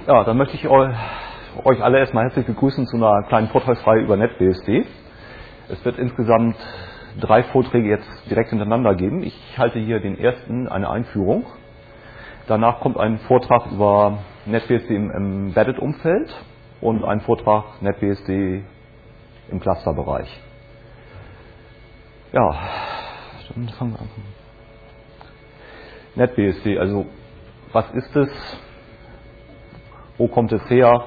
Ja, dann möchte ich euch alle erstmal herzlich begrüßen zu einer kleinen Vortragsreihe über NetBSD. Es wird insgesamt 3 Vorträge jetzt direkt hintereinander geben. Ich halte hier den ersten, eine Einführung. Danach kommt ein Vortrag über NetBSD im Embedded-Umfeld und ein Vortrag NetBSD im Clusterbereich. Ja, dann fangen wir an. NetBSD, also was ist es? Wo kommt es her?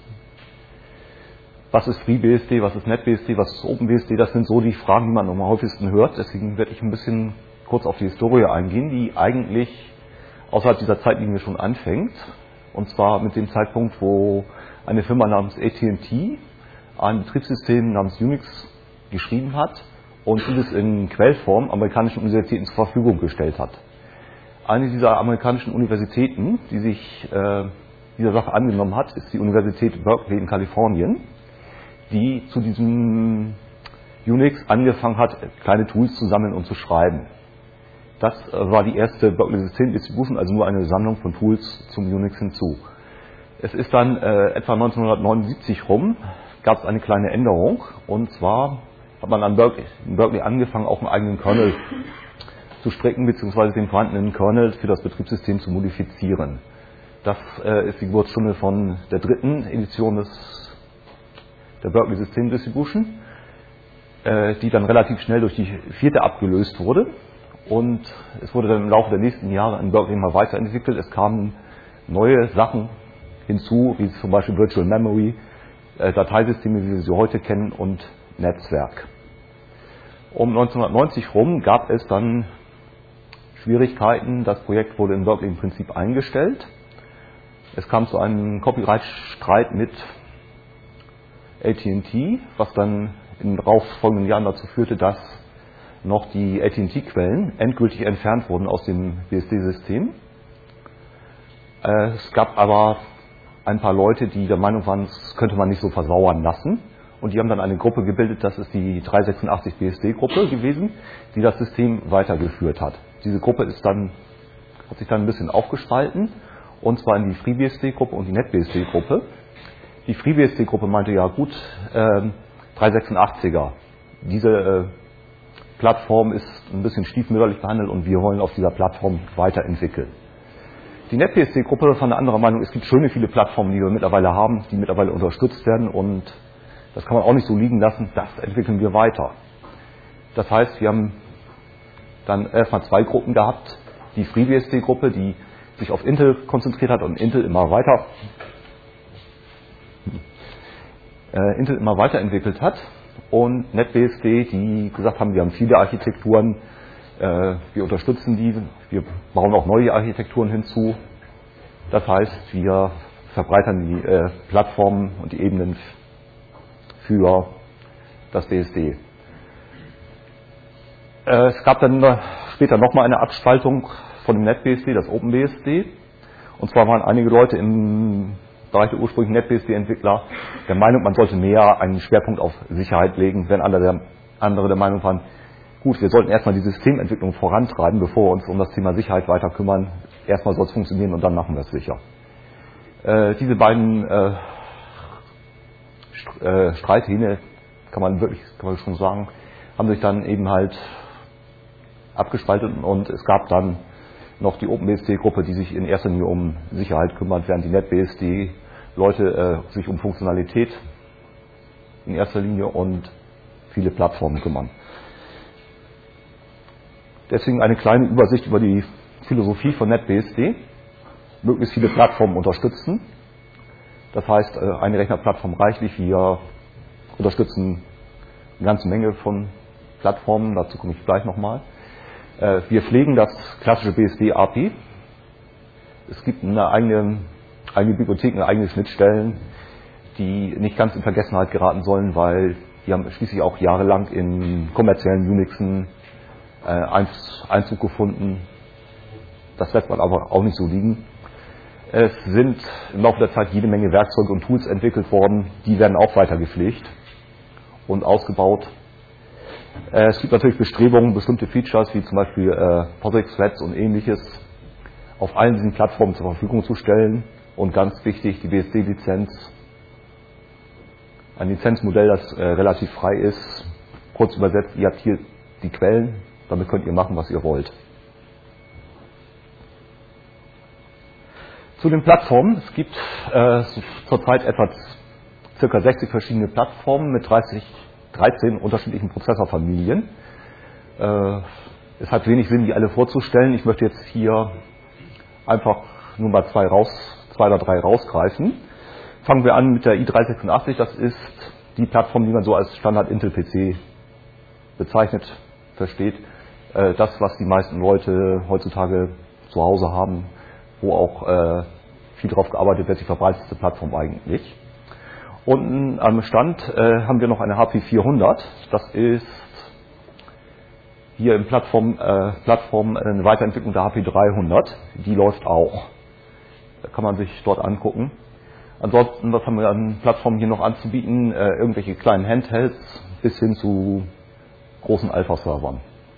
Was ist FreeBSD? Was ist NetBSD? Was ist OpenBSD? Das sind so die Fragen, die man am häufigsten hört. Deswegen werde ich ein bisschen kurz auf die Historie eingehen, die eigentlich außerhalb dieser Zeitlinie schon anfängt. Und zwar mit dem Zeitpunkt, wo eine Firma namens AT&T ein Betriebssystem namens Unix geschrieben hat und dieses in Quellform amerikanischen Universitäten zur Verfügung gestellt hat. Eine dieser amerikanischen Universitäten, die sich dieser Sache angenommen hat, ist die Universität Berkeley in Kalifornien, die zu diesem Unix angefangen hat, kleine Tools zu sammeln und zu schreiben. Das war die erste Berkeley System Distribution, also nur eine Sammlung von Tools zum Unix hinzu. Es ist dann etwa 1979 rum, gab es eine kleine Änderung, und zwar hat man an Berkeley angefangen, auch einen eigenen Kernel zu stricken, beziehungsweise den vorhandenen Kernel für das Betriebssystem zu modifizieren. Das ist die Geburtsstunde von der 3. Edition der Berkeley System Distribution, die dann relativ schnell durch die 4. abgelöst wurde. Und es wurde dann im Laufe der nächsten Jahre in Berkeley mal weiterentwickelt. Es kamen neue Sachen hinzu, wie zum Beispiel Virtual Memory, Dateisysteme, wie wir sie heute kennen, und Netzwerk. Um 1990 rum gab es dann Schwierigkeiten. Das Projekt wurde in Berkeley im Prinzip eingestellt. Es kam zu einem Copyright-Streit mit AT&T, was dann in den darauffolgenden Jahren dazu führte, dass noch die AT&T-Quellen endgültig entfernt wurden aus dem BSD-System. Es gab aber ein paar Leute, die der Meinung waren, das könnte man nicht so versauern lassen. Und die haben dann eine Gruppe gebildet, das ist die 386 BSD-Gruppe gewesen, die das System weitergeführt hat. Diese Gruppe hat sich dann ein bisschen aufgespalten, und zwar in die FreeBSD-Gruppe und die NetBSD-Gruppe. Die FreeBSD-Gruppe meinte, ja gut, 386er, diese Plattform ist ein bisschen stiefmütterlich behandelt und wir wollen auf dieser Plattform weiterentwickeln. Die NetBSD-Gruppe fand eine andere Meinung, es gibt schöne viele Plattformen, die wir mittlerweile haben, die mittlerweile unterstützt werden, und das kann man auch nicht so liegen lassen, das entwickeln wir weiter. Das heißt, wir haben dann erstmal 2 Gruppen gehabt, die FreeBSD-Gruppe, die sich auf Intel konzentriert hat und Intel immer weiterentwickelt hat, und NetBSD, die gesagt haben, wir haben viele Architekturen, wir unterstützen die, wir bauen auch neue Architekturen hinzu. Das heißt, wir verbreitern die Plattformen und die Ebenen für das BSD. Es gab dann später nochmal eine Abspaltung von dem NetBSD, das OpenBSD. Und zwar waren einige Leute im Bereich der ursprünglichen NetBSD-Entwickler der Meinung, man sollte mehr einen Schwerpunkt auf Sicherheit legen, wenn andere der Meinung waren, gut, wir sollten erstmal die Systementwicklung vorantreiben, bevor wir uns um das Thema Sicherheit weiter kümmern. Erstmal soll es funktionieren und dann machen wir es sicher. Diese beiden Streithähne, kann man schon sagen, haben sich dann eben halt abgespaltet, und es gab dann noch die OpenBSD-Gruppe, die sich in erster Linie um Sicherheit kümmert, während die NetBSD-Leute sich um Funktionalität in erster Linie und viele Plattformen kümmern. Deswegen eine kleine Übersicht über die Philosophie von NetBSD. Möglichst viele Plattformen unterstützen. Das heißt, eine Rechnerplattform reichlich. Wir unterstützen eine ganze Menge von Plattformen, dazu komme ich gleich nochmal. Wir pflegen das klassische BSD-API. Es gibt eine eigene Bibliothek, eigene Schnittstellen, die nicht ganz in Vergessenheit geraten sollen, weil die haben schließlich auch jahrelang in kommerziellen Unixen Einzug gefunden. Das lässt man aber auch nicht so liegen. Es sind im Laufe der Zeit jede Menge Werkzeuge und Tools entwickelt worden, die werden auch weiter gepflegt und ausgebaut. Es gibt natürlich Bestrebungen, bestimmte Features wie zum Beispiel POSIX-Threads und ähnliches auf allen diesen Plattformen zur Verfügung zu stellen. Und ganz wichtig, die BSD-Lizenz, ein Lizenzmodell, das relativ frei ist. Kurz übersetzt, ihr habt hier die Quellen, damit könnt ihr machen, was ihr wollt. Zu den Plattformen. Es gibt zurzeit etwa ca. 60 verschiedene Plattformen mit 13 unterschiedlichen Prozessorfamilien. Es hat wenig Sinn, die alle vorzustellen. Ich möchte jetzt hier einfach nur mal zwei oder drei rausgreifen. Fangen wir an mit der i386. Das ist die Plattform, die man so als Standard Intel PC bezeichnet, versteht. Das, was die meisten Leute heutzutage zu Hause haben, wo auch viel drauf gearbeitet wird, die verbreitetste Plattform eigentlich. Unten am Stand haben wir noch eine HP 400. Das ist hier in Plattform eine Weiterentwicklung der HP 300. Die läuft auch. Da kann man sich dort angucken. Ansonsten, was haben wir an Plattformen hier noch anzubieten? Irgendwelche kleinen Handhelds bis hin zu großen Alpha-Servern.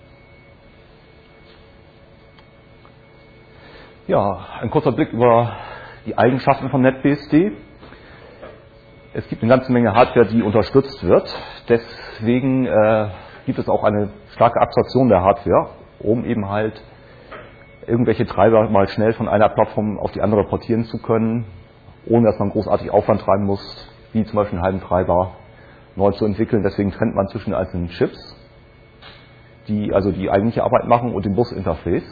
Ja, ein kurzer Blick über die Eigenschaften von NetBSD. Es gibt eine ganze Menge Hardware, die unterstützt wird. Deswegen gibt es auch eine starke Abstraktion der Hardware, um eben halt irgendwelche Treiber mal schnell von einer Plattform auf die andere portieren zu können, ohne dass man großartig Aufwand treiben muss, wie zum Beispiel einen halben Treiber neu zu entwickeln. Deswegen trennt man zwischen den einzelnen Chips, die also die eigentliche Arbeit machen, und dem Businterface,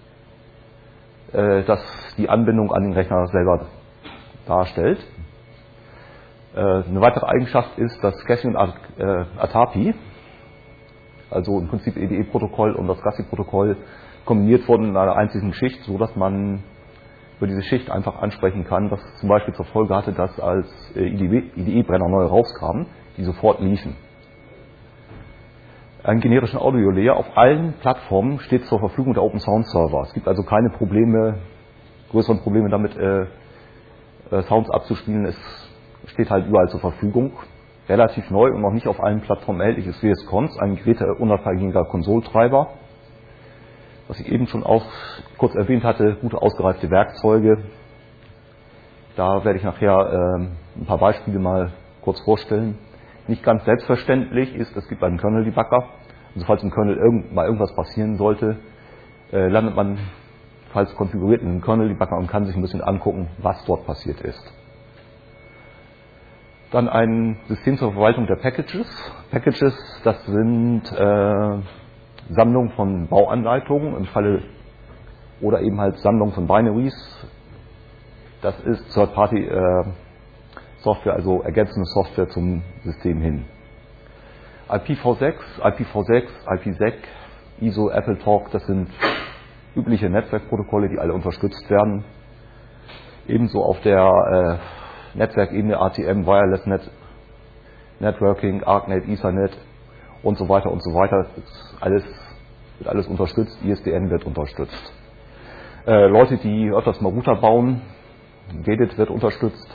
das die Anbindung an den Rechner selber darstellt. Eine weitere Eigenschaft ist, dass SCSI und ATAPI, also im Prinzip EDE-Protokoll und das GASI-Protokoll, kombiniert wurden in einer einzigen Schicht, so dass man über diese Schicht einfach ansprechen kann, was zum Beispiel zur Folge hatte, dass als IDE-Brenner neu rauskamen, die sofort liefen. Einen generischen Audio-Layer auf allen Plattformen steht zur Verfügung der Open Sound Server. Es gibt also keine größeren Probleme damit, Sounds abzuspielen. Es steht halt überall zur Verfügung. Relativ neu und noch nicht auf allen Plattformen erhältlich ist VS-Cons, ein geräteunabhängiger Konsoltreiber. Was ich eben schon auch kurz erwähnt hatte, gute ausgereifte Werkzeuge. Da werde ich nachher ein paar Beispiele mal kurz vorstellen. Nicht ganz selbstverständlich ist, es gibt einen Kernel-Debugger. Also falls im Kernel mal irgendwas passieren sollte, landet man, falls konfiguriert, in einem Kernel-Debugger und kann sich ein bisschen angucken, was dort passiert ist. Dann ein System zur Verwaltung der Packages. Packages, das sind Sammlungen von Bauanleitungen im Falle oder eben halt Sammlungen von Binaries. Das ist Third-Party Software, also ergänzende Software zum System hin. IPv6, IPsec, ISO, AppleTalk, das sind übliche Netzwerkprotokolle, die alle unterstützt werden. Ebenso auf der Netzwerkebene ATM, Wireless Networking, ArcNet, Ethernet und so weiter und so weiter. Wird alles unterstützt, ISDN wird unterstützt. Leute, die öfters mal Router bauen, GEDIT wird unterstützt.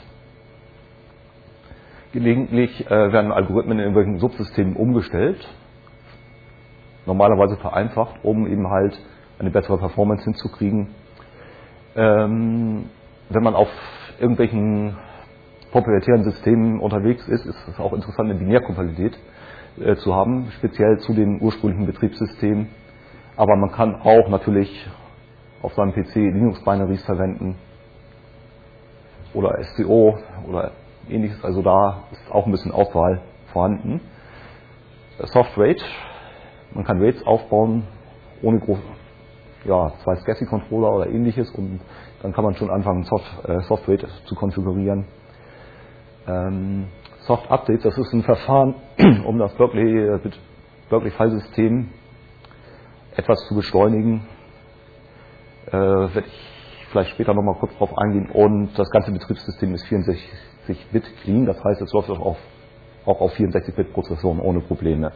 Gelegentlich werden Algorithmen in irgendwelchen Subsystemen umgestellt, normalerweise vereinfacht, um eben halt eine bessere Performance hinzukriegen. Wenn man auf irgendwelchen proprietären Systemen unterwegs ist, ist es auch interessant, eine Binärkompatibilität zu haben, speziell zu den ursprünglichen Betriebssystemen. Aber man kann auch natürlich auf seinem PC Linux-Binaries verwenden oder SCO oder ähnliches. Also da ist auch ein bisschen Auswahl vorhanden. Soft-RAID, man kann RAIDs aufbauen ohne zwei SCSI-Controller oder ähnliches, und dann kann man schon anfangen, Soft-RAID zu konfigurieren. Soft-Updates, das ist ein Verfahren, um das Berkeley-Filesystem etwas zu beschleunigen. Werde ich vielleicht später nochmal kurz drauf eingehen. Und das ganze Betriebssystem ist 64-Bit clean, das heißt, es läuft auch auf 64-Bit-Prozessoren ohne Probleme.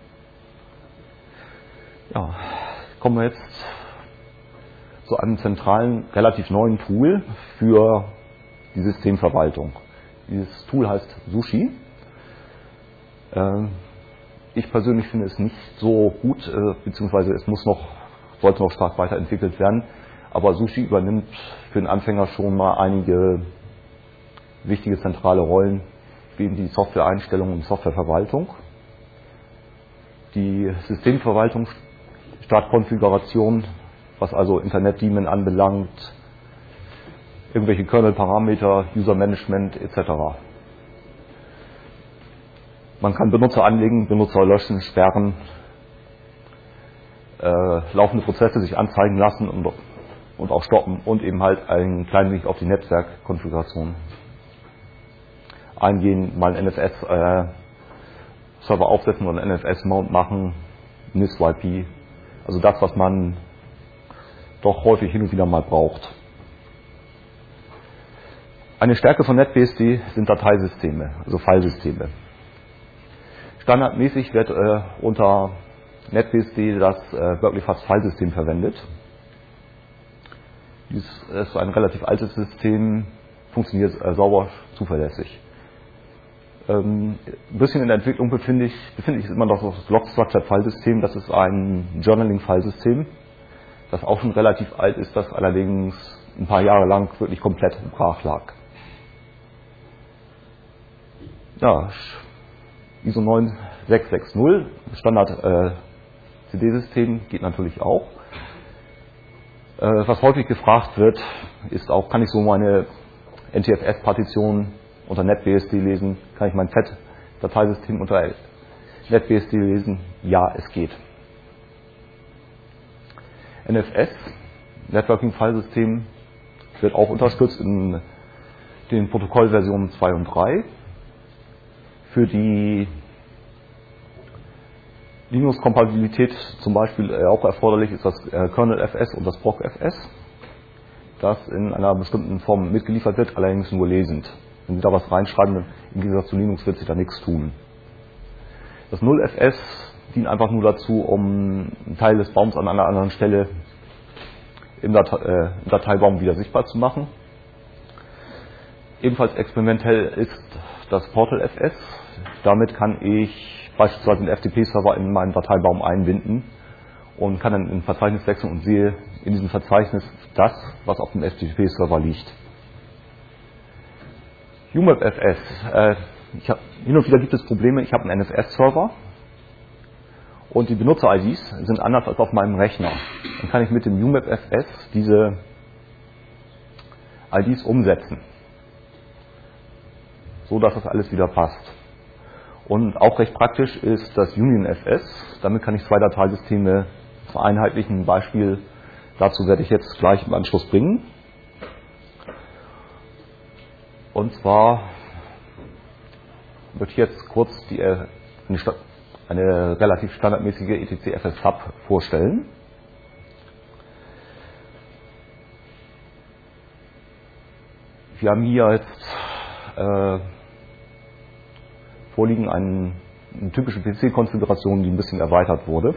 Ja, kommen wir jetzt zu einem zentralen, relativ neuen Tool für die Systemverwaltung. Dieses Tool heißt Sushi. Ich persönlich finde es nicht so gut, beziehungsweise es sollte noch stark weiterentwickelt werden. aber SUSHI übernimmt für den Anfänger schon mal einige wichtige zentrale Rollen, wie eben die Softwareeinstellung und Softwareverwaltung, die Systemverwaltung, Startkonfiguration, was also Internetdaemon anbelangt, irgendwelche Kernel-Parameter, User-Management etc. Man kann Benutzer anlegen, Benutzer löschen, sperren, laufende Prozesse sich anzeigen lassen und auch stoppen und eben halt ein klein wenig auf die Netzwerkkonfiguration eingehen, mal einen NFS-Server aufsetzen oder einen NFS-Mount machen, NIS-YP, also das, was man doch häufig hin und wieder mal braucht. Eine Stärke von NetBSD sind Dateisysteme, also Filesysteme. Standardmäßig wird unter NetBSD das Berkeley-Fast-Filesystem verwendet. Dies ist ein relativ altes System, funktioniert sauber, zuverlässig. Ein bisschen in der Entwicklung befinde ich immer noch das Log-Structured-File-System. Das ist ein Journaling-File-System, das auch schon relativ alt ist, das allerdings ein paar Jahre lang wirklich komplett brach lag. Ja, ISO 9660, Standard CD-System, geht natürlich auch. Was häufig gefragt wird, ist auch, kann ich so meine NTFS-Partition unter NetBSD lesen? Kann ich mein Z-Dateisystem unter NetBSD lesen? Ja, es geht. NFS, Networking File System, wird auch unterstützt in den Protokollversionen 2 und 3. Für die Linux-Kompatibilität zum Beispiel auch erforderlich ist das Kernel-FS und das Proc-FS, das in einer bestimmten Form mitgeliefert wird, allerdings nur lesend. Wenn Sie da was reinschreiben, im Gegensatz zu Linux wird sich da nichts tun. Das 0FS dient einfach nur dazu, um einen Teil des Baums an einer anderen Stelle im Dateibaum wieder sichtbar zu machen. Ebenfalls experimentell ist das Portal-FS. Damit kann ich beispielsweise den FTP-Server in meinen Dateibaum einbinden und kann dann in ein Verzeichnis wechseln und sehe in diesem Verzeichnis das, was auf dem FTP-Server liegt. UMAP-FS. Hin und wieder gibt es Probleme. Ich habe einen NFS-Server und die Benutzer-IDs sind anders als auf meinem Rechner. Dann kann ich mit dem UMAP-FS diese IDs umsetzen, so dass das alles wieder passt. Und auch recht praktisch ist das UnionFS. Damit kann ich zwei Dateisysteme vereinheitlichen. Ein Beispiel dazu werde ich jetzt gleich im Anschluss bringen. Und zwar wird jetzt kurz eine relativ standardmäßige etc-FS-Sub vorstellen. Wir haben hier jetzt vorliegen eine typische PC-Konfiguration, die ein bisschen erweitert wurde.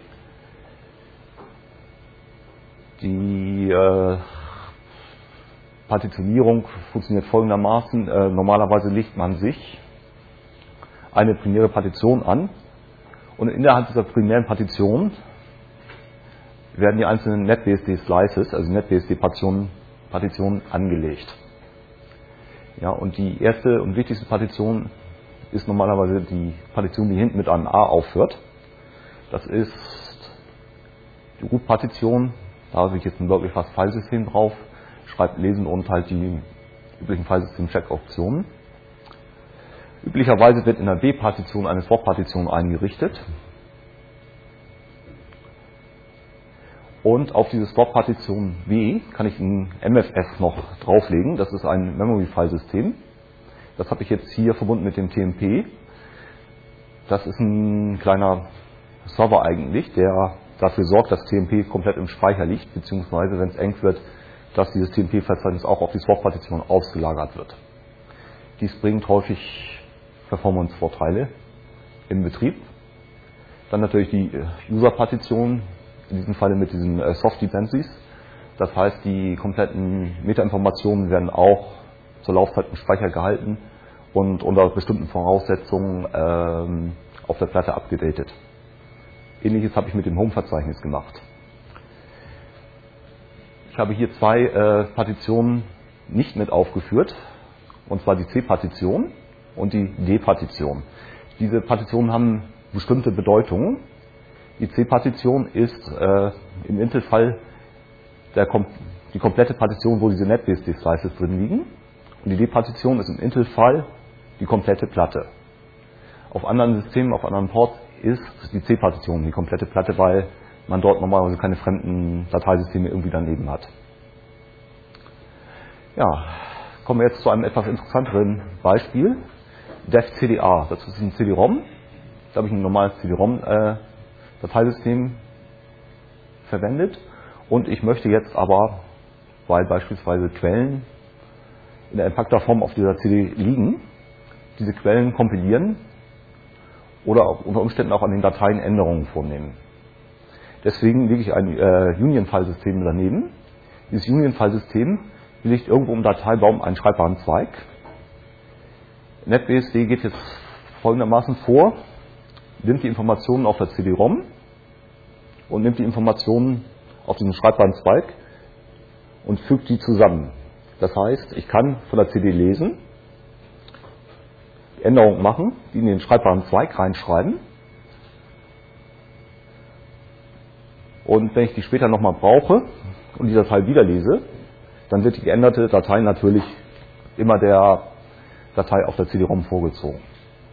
Die Partitionierung funktioniert folgendermaßen. Normalerweise legt man sich eine primäre Partition an und innerhalb dieser primären Partition werden die einzelnen NetBSD-Slices, also NetBSD-Partitionen angelegt. Ja, und die erste und wichtigste Partition ist normalerweise die Partition, die hinten mit einem A aufhört. Das ist die Root-Partition. Da habe ich jetzt ein Berkeley-Fast-Filesystem drauf, schreibe, lesen und halt die üblichen Filesystem-Check-Optionen. Üblicherweise wird in der B-Partition eine Swap-Partition eingerichtet. Und auf diese Swap-Partition B kann ich ein MFS noch drauflegen. Das ist ein Memory-File-System. Das habe ich jetzt hier verbunden mit dem TMP. Das ist ein kleiner Server eigentlich, der dafür sorgt, dass TMP komplett im Speicher liegt, beziehungsweise, wenn es eng wird, dass dieses TMP-Verzeichnis auch auf die Swap-Partition ausgelagert wird. Dies bringt häufig Performance-Vorteile im Betrieb. Dann natürlich die User-Partition, in diesem Falle mit diesen Soft-Dependencies. Das heißt, die kompletten Metainformationen werden auch zur Laufzeit im Speicher gehalten und unter bestimmten Voraussetzungen auf der Platte Ähnliches habe ich mit dem Home-Verzeichnis gemacht. Ich habe hier zwei Partitionen nicht mit aufgeführt, und zwar die C-Partition und die D-Partition. Diese Partitionen haben bestimmte Bedeutungen. Die C-Partition ist im Intel-Fall die komplette Partition, wo diese NetBSD-Slices drin liegen. Und die D-Partition ist im Intel-Fall die komplette Platte. Auf anderen Systemen, auf anderen Ports ist die C-Partition die komplette Platte, weil man dort normalerweise keine fremden Dateisysteme irgendwie daneben hat. Ja, kommen wir jetzt zu einem etwas interessanteren Beispiel. DevCDA, das ist ein CD-ROM. Da habe ich ein normales CD-ROM-Dateisystem verwendet. Und ich möchte jetzt aber, weil beispielsweise Quellen in der entpackter Form auf dieser CD liegen, diese Quellen kompilieren oder unter Umständen auch an den Dateien Änderungen vornehmen. Deswegen lege ich ein Union-File-System daneben. Dieses Union-File-System legt irgendwo im Dateibaum einen schreibbaren Zweig. NetBSD geht jetzt folgendermaßen vor, nimmt die Informationen auf der CD-ROM und nimmt die Informationen auf diesen schreibbaren Zweig und fügt die zusammen. Das heißt, ich kann von der CD lesen, Änderungen machen, die in den schreibbaren Zweig reinschreiben, und wenn ich die später nochmal brauche und die Datei wieder lese, dann wird die geänderte Datei natürlich immer der Datei auf der CD-ROM vorgezogen.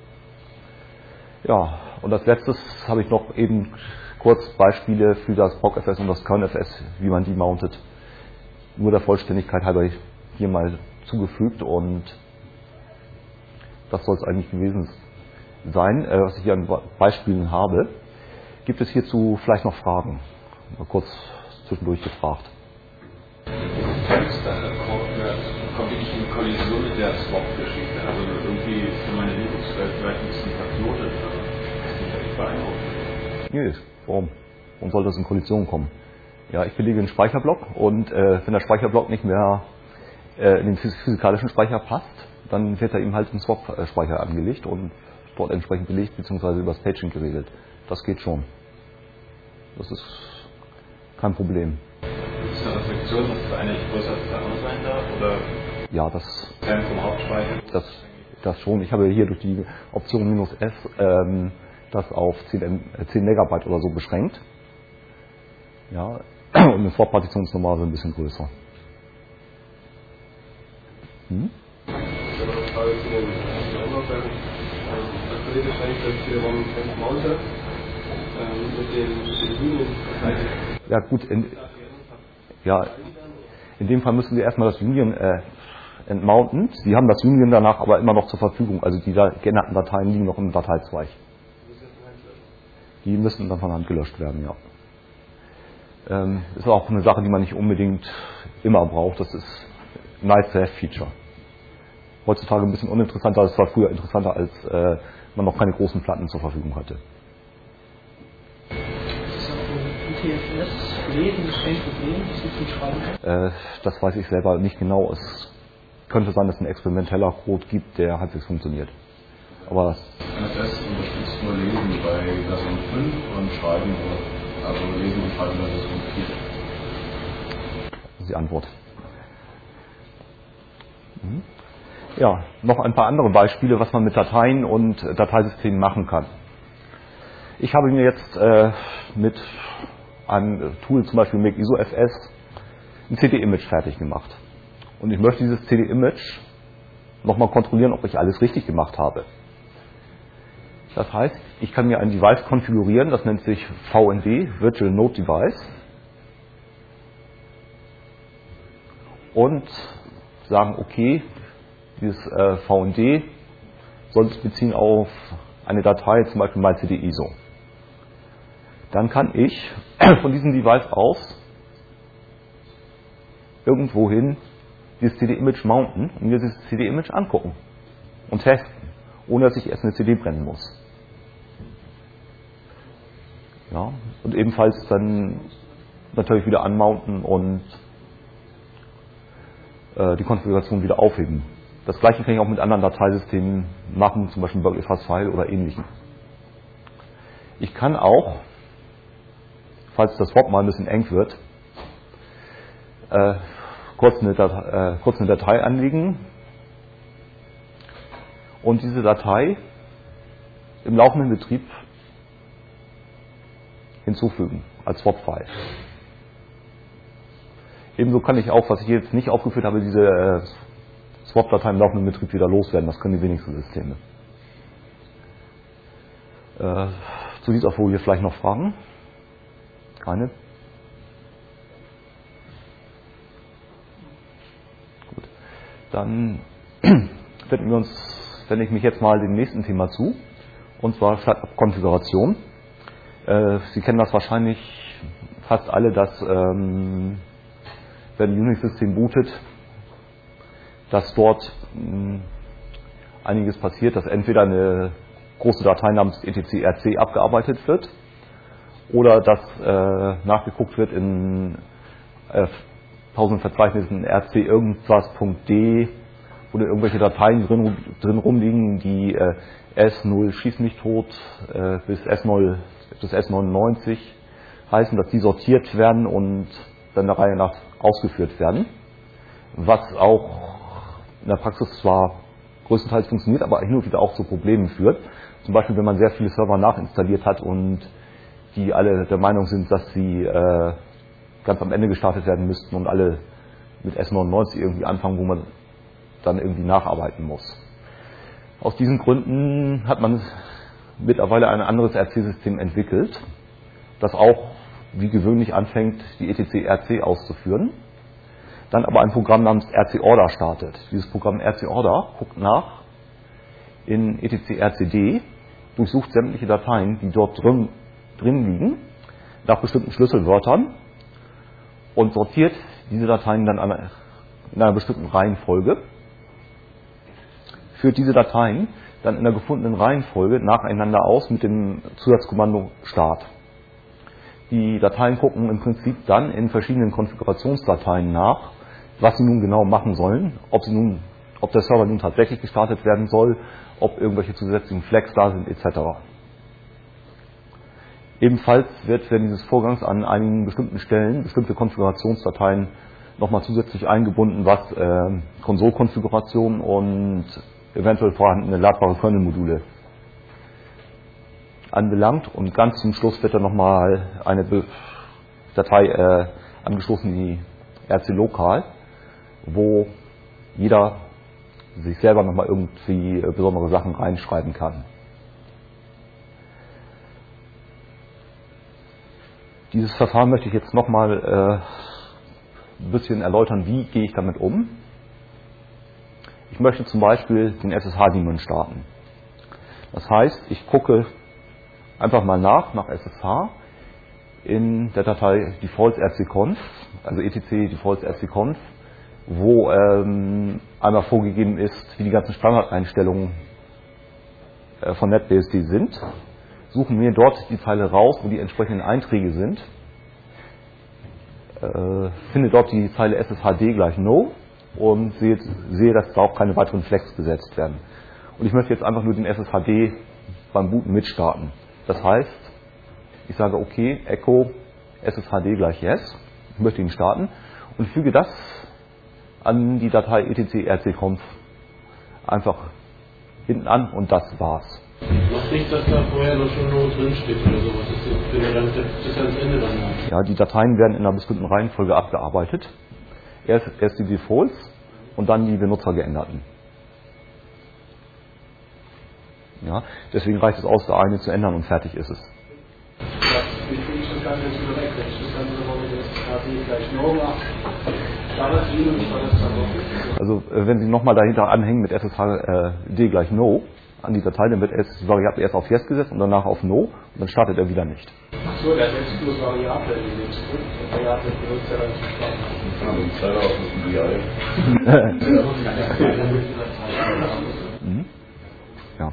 Ja, und als letztes habe ich noch eben kurz Beispiele für das POC-FS und das Kern-FS, wie man die mountet. Nur der Vollständigkeit halber hier mal zugefügt, und das soll es eigentlich gewesen sein, was ich hier an Beispielen habe. Gibt es hierzu vielleicht noch Fragen? Mal kurz zwischendurch gefragt. Kommt nicht in Kollision mit der Swap-Geschichte? Also irgendwie für meine Linux-Welt vielleicht ein bisschen verknotet, aber das ist nicht echt beeindruckend. Nee, warum? Warum soll das in Kollision kommen? Ja, ich belege einen Speicherblock, und wenn der Speicherblock nicht mehr in den physikalischen Speicher passt, dann wird er eben halt im Swap-Speicher angelegt und dort entsprechend belegt bzw. über das Paging geregelt. Das geht schon. Das ist kein Problem. Ist eine Restriktion, dass das eine nicht größer als das andere sein darf? Oder ja, das vom Hauptspeicher? Das schon. Ich habe hier durch die Option -S das auf 10 Megabyte oder so beschränkt. Ja, und eine Swap-Partition ist normalerweise ein bisschen größer. Eine Frage zu den Änderungen. Der Kollege schreibt, dass wir einen Mounter mit den Linien. Ja gut, in dem Fall müssen Sie erstmal das Union entmounten. Sie haben das Union danach aber immer noch zur Verfügung. Also die geänderten Dateien liegen noch im Dateizweig. Die müssen dann von Hand gelöscht werden, ja. Ist auch eine Sache, die man nicht unbedingt immer braucht. Das ist ein Nice-to-have-Feature. Heutzutage ein bisschen uninteressanter, das war früher interessanter, als man noch keine großen Platten zur Verfügung hatte. Ist das auch ein TFS-Leben, das kein Problem, das Sie zum Schreiben haben? Das weiß ich selber nicht genau. Es könnte sein, dass es ein experimenteller Code gibt, der halbwegs funktioniert. Aber NFS unterstützt nur Lesen bei Version 5 und Schreiben nur. Also Lesen und Schreiben bei Version 4. Das ist die Antwort. Ja, noch ein paar andere Beispiele, was man mit Dateien und Dateisystemen machen kann. Ich habe mir jetzt mit einem Tool, zum Beispiel MakeIsoFS, ein CD-Image fertig gemacht. Und ich möchte dieses CD-Image nochmal kontrollieren, ob ich alles richtig gemacht habe. Das heißt, ich kann mir ein Device konfigurieren, das nennt sich VND, Virtual Node Device. Und sagen, okay, dieses VND soll sich beziehen auf eine Datei, zum Beispiel myCD-ISO. Dann kann ich von diesem Device aus irgendwohin dieses CD-Image mounten und mir dieses CD-Image angucken und testen, ohne dass ich erst eine CD brennen muss. Ja, und ebenfalls dann natürlich wieder anmounten und die Konfiguration wieder aufheben. Das gleiche kann ich auch mit anderen Dateisystemen machen, zum Beispiel Burgess-File oder ähnlichen. Ich kann auch, falls das Swap mal ein bisschen eng wird, kurz eine Datei anlegen und diese Datei im laufenden Betrieb hinzufügen als Swap-File. Ebenso kann ich auch, was ich jetzt nicht aufgeführt habe, diese Swap-Datei im laufenden Betrieb wieder loswerden. Das können die wenigsten Systeme. Zu dieser Folie vielleicht noch Fragen? Keine? Gut. Dann wende ich mich jetzt mal dem nächsten Thema zu, und zwar Startup-Konfiguration. Sie kennen das wahrscheinlich fast alle, dass wenn ein Unix-System bootet, dass dort einiges passiert, dass entweder eine große Datei namens etc.rc abgearbeitet wird oder dass nachgeguckt wird in 1000 Verzeichnissen rc irgendwas.d, wo irgendwelche Dateien drin rumliegen, die S0 schieß mich tot bis S99 heißen, dass die sortiert werden und dann der Reihe nach ausgeführt werden. Was auch in der Praxis zwar größtenteils funktioniert, aber hin und wieder auch zu Problemen führt. Zum Beispiel, wenn man sehr viele Server nachinstalliert hat und die alle der Meinung sind, dass sie ganz am Ende gestartet werden müssten und alle mit S99 irgendwie anfangen, wo man dann irgendwie nacharbeiten muss. Aus diesen Gründen hat man mittlerweile ein anderes RC-System entwickelt, das auch wie gewöhnlich anfängt, die etc.rc auszuführen, dann aber ein Programm namens rcorder startet. Dieses Programm rcorder guckt nach in etc.rcd, durchsucht sämtliche Dateien, die dort drin liegen, nach bestimmten Schlüsselwörtern und sortiert diese Dateien dann in einer bestimmten Reihenfolge, führt diese Dateien dann in der gefundenen Reihenfolge nacheinander aus mit dem Zusatzkommando Start. Die Dateien gucken im Prinzip dann in verschiedenen Konfigurationsdateien nach, was sie nun genau machen sollen, ob der Server nun tatsächlich gestartet werden soll, ob irgendwelche zusätzlichen Flags da sind, etc. Ebenfalls wird während dieses Vorgangs an einigen bestimmten Stellen bestimmte Konfigurationsdateien nochmal zusätzlich eingebunden, was Konsolkonfiguration und eventuell vorhandene ladbare Kernel-Module anbelangt. Und ganz zum Schluss wird dann nochmal eine Datei angeschlossen, die rc-lokal, wo jeder sich selber nochmal irgendwie besondere Sachen reinschreiben kann. Dieses Verfahren möchte ich jetzt nochmal ein bisschen erläutern, wie gehe ich damit um. Ich möchte zum Beispiel den SSH-Daemon starten. Das heißt, ich gucke einfach mal nach SSH in der Datei defaults-rcconf, also etc defaults-rcconf, wo einmal vorgegeben ist, wie die ganzen Standardeinstellungen von NetBSD sind. Suchen mir dort die Zeile raus, wo die entsprechenden Einträge sind. Finde dort die Zeile sshd gleich no und sehe, dass da auch keine weiteren Flags gesetzt werden. Und ich möchte jetzt einfach nur den SSHD beim Booten mitstarten. Das heißt, ich sage okay, echo sshd gleich yes, ich möchte ihn starten und füge das an die Datei etc.rcconf einfach hinten an und das war's. Macht nicht, dass da vorher noch schon No drin steht oder sowas, das ist dann bis ans Ende dann. Ja, die Dateien werden in einer bestimmten Reihenfolge abgearbeitet. Erst die Defaults und dann die benutzergeänderten. Ja, deswegen reicht es aus, da eine zu ändern und fertig ist es. Wie kriege ich das Ganze jetzt wieder weg? Wenn ich das Ganze nochmal mit SSHD gleich No mache, startet ihn und startet es dann noch. Also wenn Sie nochmal dahinter anhängen mit SSHD gleich No an die Datei, dann wird die Variable erst auf Yes gesetzt und danach auf No und dann startet er wieder nicht. Achso, der hat jetzt bloß Variable in den Skript und Variable benutzt er dann zum Starten. Ja, mit dem Zeiger aus dem BI. Ja.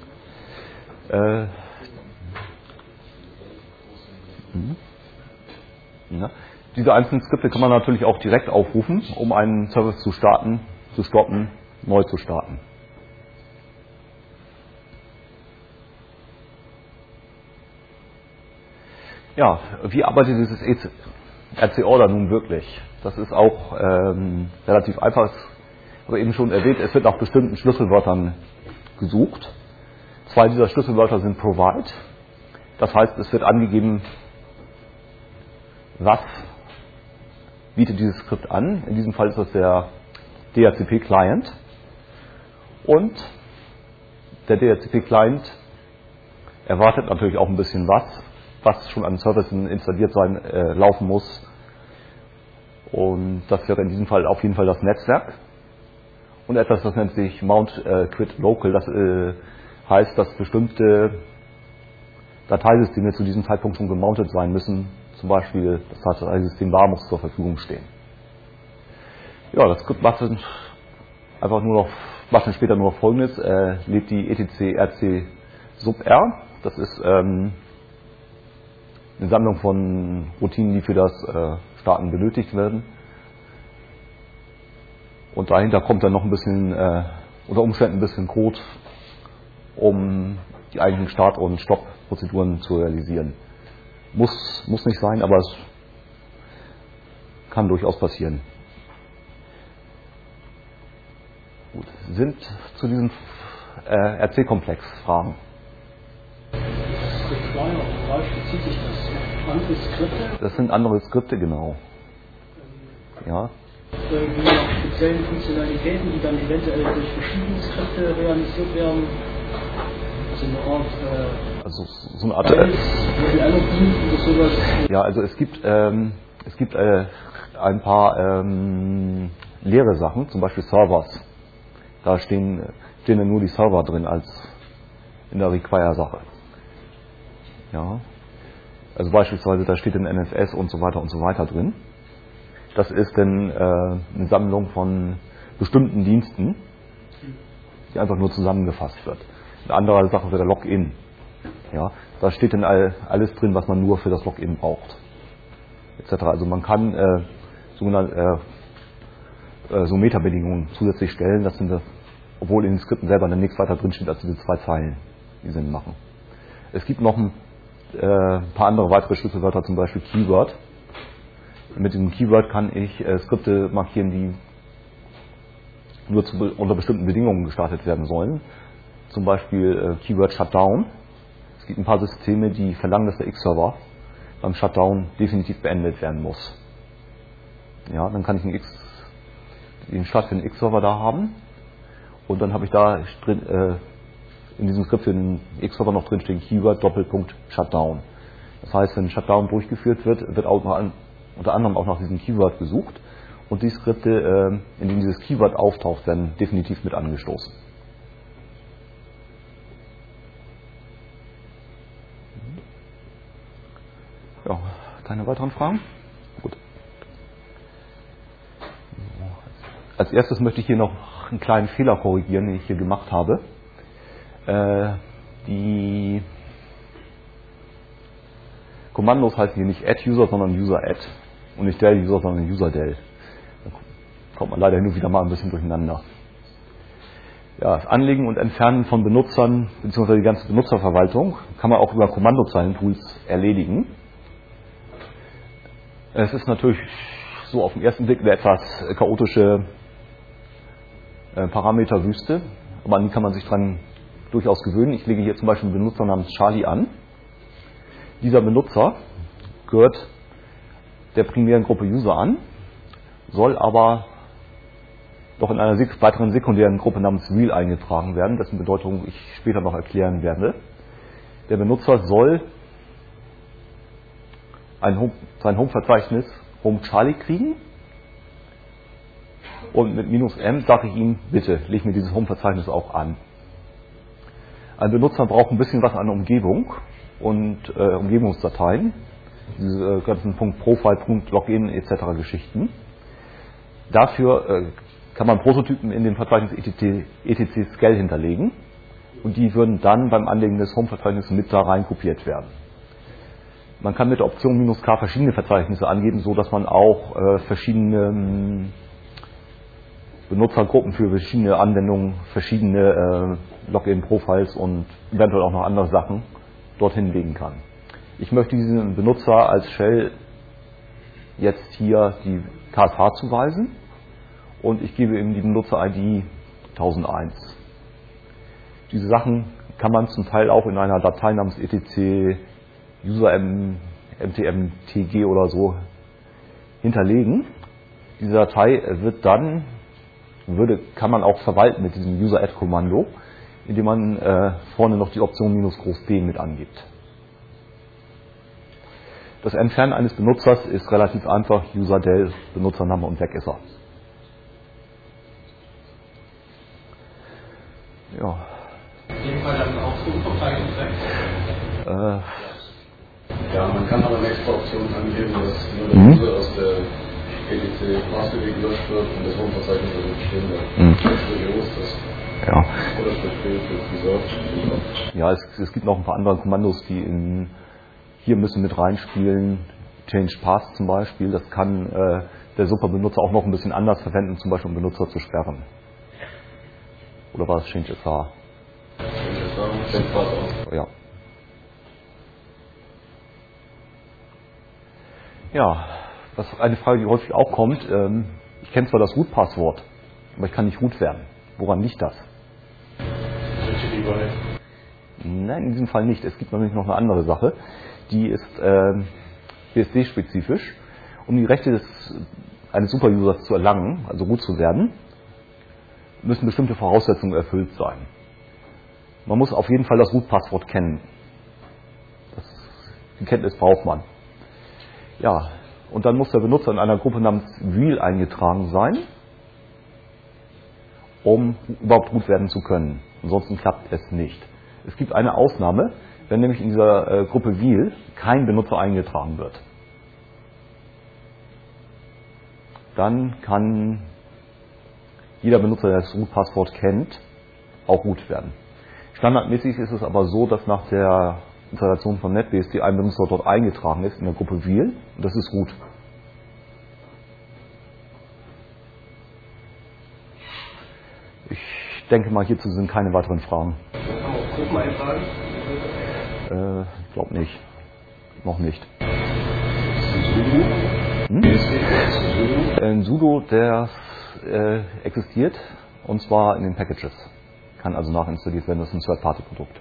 Ja. Diese einzelnen Skripte kann man natürlich auch direkt aufrufen, um einen Service zu starten, zu stoppen, neu zu starten. Ja, wie arbeitet dieses RC-Order nun wirklich? Das ist auch relativ einfach. Ich habe eben schon erwähnt, es wird nach bestimmten Schlüsselwörtern gesucht. 2 dieser Schlüsselwörter sind provide. Das heißt, es wird angegeben, was bietet dieses Skript an. In diesem Fall ist das der DHCP-Client. Und der DHCP-Client erwartet natürlich auch ein bisschen was schon an Services installiert laufen muss. Und das wäre in diesem Fall auf jeden Fall das Netzwerk. Und etwas, das nennt sich Mount Quit Local. Das heißt, dass bestimmte Dateisysteme zu diesem Zeitpunkt schon gemountet sein müssen. Zum Beispiel das Dateisystem war muss zur Verfügung stehen. Ja, das Skript macht dann später nur noch Folgendes. Lädt die etc rc sub r. Das ist eine Sammlung von Routinen, die für das Starten benötigt werden. Und dahinter kommt dann noch ein bisschen, unter Umständen ein bisschen Code, um die eigentlichen Start- und Stopp-Prozeduren zu realisieren. Muss nicht sein, aber es kann durchaus passieren. Gut. Sind zu diesem RC-Komplex Fragen? Worauf bezieht sich das? Auf andere Skripte? Das sind andere Skripte, genau. Ja. Irgendwie noch speziellen Funktionalitäten, die dann eventuell durch verschiedene Skripte realisiert werden. Also so eine Art. Oder sowas. Ja, also es gibt ein paar leere Sachen, zum Beispiel Servers. Da stehen dann nur die Server drin als in der Require-Sache. Ja. Also beispielsweise da steht ein NFS und so weiter drin. Das ist dann eine Sammlung von bestimmten Diensten, die einfach nur zusammengefasst wird. Eine andere Sache wäre der Login. Ja, da steht dann alles drin, was man nur für das Login braucht. Etc. Also man kann sogenannte so Metabedingungen zusätzlich stellen. Das sind obwohl in den Skripten selber dann nichts weiter drin steht als diese 2 Zeilen, die Sinn machen. Es gibt noch ein paar andere weitere Schlüsselwörter, zum Beispiel Keyword. Mit dem Keyword kann ich Skripte markieren, die nur unter bestimmten Bedingungen gestartet werden sollen. Zum Beispiel Keyword Shutdown. Es gibt ein paar Systeme, die verlangen, dass der X-Server beim Shutdown definitiv beendet werden muss. Ja, dann kann ich den Start für den X-Server da haben. Und dann habe ich da drin, in diesem Skript für den X-Server noch drin stehen Keyword Doppelpunkt Shutdown. Das heißt, wenn Shutdown durchgeführt wird auch unter anderem auch nach diesem Keyword gesucht. Und die Skripte, in denen dieses Keyword auftaucht, werden definitiv mit angestoßen. Ja, keine weiteren Fragen? Gut. Als erstes möchte ich hier noch einen kleinen Fehler korrigieren, den ich hier gemacht habe. Die Kommandos heißen hier nicht add-user, sondern user-add. Und nicht del-user, sondern user-del. Da kommt man leider hin und wieder mal ein bisschen durcheinander. Ja, das Anlegen und Entfernen von Benutzern, beziehungsweise die ganze Benutzerverwaltung, kann man auch über Kommandozeilen-Tools erledigen. Es ist natürlich so auf den ersten Blick eine etwas chaotische Parameterwüste, aber an die kann man sich dran durchaus gewöhnen. Ich lege hier zum Beispiel einen Benutzer namens Charlie an. Dieser Benutzer gehört der primären Gruppe User an, soll aber doch in einer weiteren sekundären Gruppe namens Real eingetragen werden, dessen Bedeutung ich später noch erklären werde. Der Benutzer soll sein Home-Verzeichnis Home Charlie kriegen und mit -m sage ich ihm, bitte, leg mir dieses Home-Verzeichnis auch an. Ein Benutzer braucht ein bisschen was an Umgebung und Umgebungsdateien, diese ganzen .profile, .login etc. Geschichten. Dafür kann man Prototypen in dem Verzeichnis etc scale hinterlegen und die würden dann beim Anlegen des Home-Verzeichnisses mit da rein kopiert werden. Man kann mit der Option -k verschiedene Verzeichnisse angeben, so dass man auch verschiedene Benutzergruppen für verschiedene Anwendungen, verschiedene Login-Profiles und eventuell auch noch andere Sachen dorthin legen kann. Ich möchte diesen Benutzer als Shell jetzt hier die KSH zuweisen und ich gebe ihm die Benutzer-ID 1001. Diese Sachen kann man zum Teil auch in einer Datei namens etc user mtmtg oder so hinterlegen. Diese Datei kann man auch verwalten mit diesem user-add-Kommando, indem man vorne noch die Option -D mit angibt. Das Entfernen eines Benutzers ist relativ einfach, userdel, Benutzername und weg ist er. Ja. In dem Fall dann auch so unverteilt weg? Ja, man kann aber eine extra Option angeben, dass nur der User aus der EDC Masterweg gelöscht wird und das Home-Verzeichnis also bestehen bleibt. Das ist seriös, das Ja. oder speziell für Reserved. Ja, es gibt noch ein paar andere Kommandos, die hier müssen mit reinspielen. Change Path zum Beispiel, das kann der Superbenutzer auch noch ein bisschen anders verwenden, zum Beispiel um Benutzer zu sperren. Oder war das Change SH? Change Path auch. Ja. Ja, das ist eine Frage, die häufig auch kommt. Ich kenne zwar das Root-Passwort, aber ich kann nicht root werden. Woran liegt das? Nein, in diesem Fall nicht. Es gibt nämlich noch eine andere Sache. Die ist BSD-spezifisch. Um die Rechte eines Superusers zu erlangen, also root zu werden, müssen bestimmte Voraussetzungen erfüllt sein. Man muss auf jeden Fall das Root-Passwort kennen. Die Kenntnis braucht man. Ja, und dann muss der Benutzer in einer Gruppe namens Wheel eingetragen sein, um überhaupt root werden zu können. Ansonsten klappt es nicht. Es gibt eine Ausnahme, wenn nämlich in dieser Gruppe Wheel kein Benutzer eingetragen wird. Dann kann jeder Benutzer, der das Root-Passwort kennt, auch root werden. Standardmäßig ist es aber so, dass nach der Installation von NetBSD ein Benutzer dort eingetragen ist in der Gruppe Wheel und das ist root. Ich denke mal, hierzu sind keine weiteren Fragen. Kann man auch Gruppen eintragen? Ich glaube nicht. Noch nicht. Ein sudo, der existiert und zwar in den Packages. Kann also nachinstalliert werden, das ist ein Third-Party-Produkt.